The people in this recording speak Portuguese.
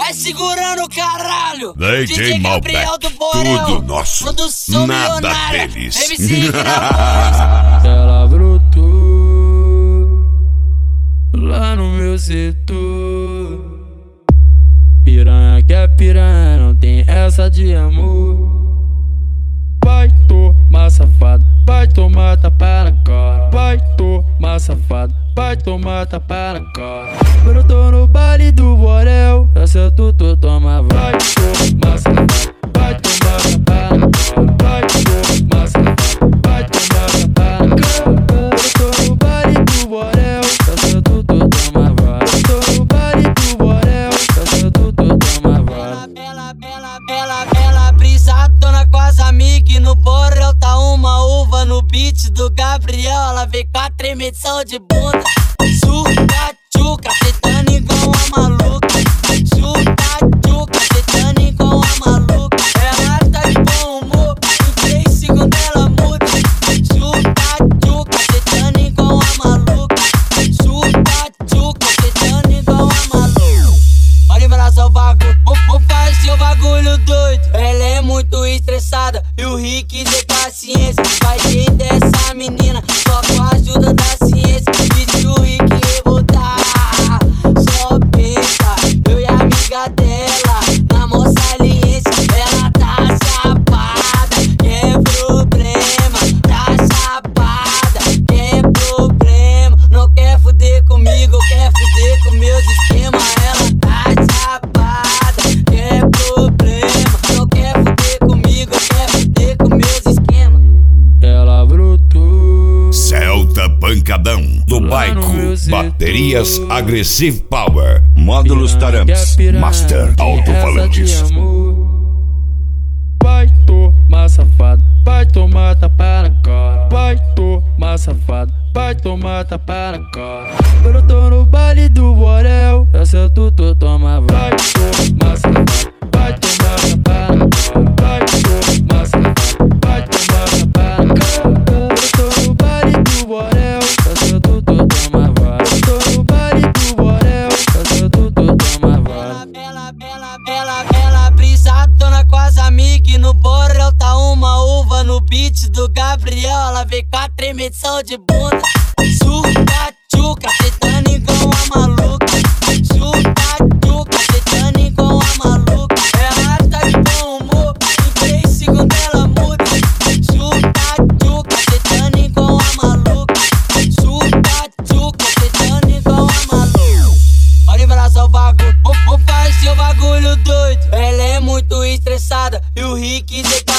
Vai segurando o caralho. DJ Gabriel do Borel, tudo nosso, produção nada milionária. deles. MC na Ela brotou lá no meu setor. Piranha que é piranha, não tem essa de amor. Vai tomar safado, vai tomar tapa na cara. Vai tomar safado, vai tomar tapa na cara. Eu tô no baile do Borel, essa tu toma. Vai tomar safado, vai tomar tapa na cara. Vai tomar safado, vai tomar tapa na cara. Eu tô no baile do Borel, essa tu toma. Eu tô no baile do Borel, essa tu toma. Ela brisadona com as amigas. No Borel tá uma uva. No beat do Gabriel ela vem com a tremedição de bunda. Suca, tchuca, tretando igual a maluca. Suca, tchuca, tretando igual a maluca. Ela tá de bom humor, em 3 segundos ela muda. Suca, tchuca, tretando igual a maluca. Suca, tchuca, tretando igual a maluca. Olha pra só o bagulho, vou fazer o bagulho doido. Ela é muito estressada e o Rick de paciência. Vai jeito dessa menina, só com a ajuda da ciência. Pediu o Rick revoltar, só pensa. Eu e a amiga dela, na moça aliência. Ela tá chapada, que problema. Tá chapada, que problema. Não quer fuder comigo, quer fuder com meus esquemas. Ela tá chapada, que problema. Não quer fuder comigo, quer fuder com meus esquemas. Ela brotou Celta Pancadão do Baico, baterias Aggressive Power, módulos Taramps, Master Alto-Falantes. Vai tomar safado, vai tomar tapa na cara. Vai tomar safado, vai tomar tapa na cara. Eu tô no baile do Borel, essa tu toma. Vai tomar safado, vai tomar tapa na cara. Vai tomar safado, vai tomar tapa na cara. Eu tô no baile do Borel, essa tu toma. Eu tô no baile do Borel, essa tu toma. Ela brisadona com as amigas. No Borel tá uma uva. No beat do Gabriel ela vem com a tremedição de bunda. Suca, tchuca, tretando igual a maluca. Suca, tchuca, tretando igual a maluca. Ela tá de bom humor, em 3 segundos ela muda. Suca, tchuca, tretando igual a maluca. Suca, tchuca, tretando igual a maluca. Olha pra só o bagulho, vou fazer o bagulho doido. Ela é muito estressada e o Rick de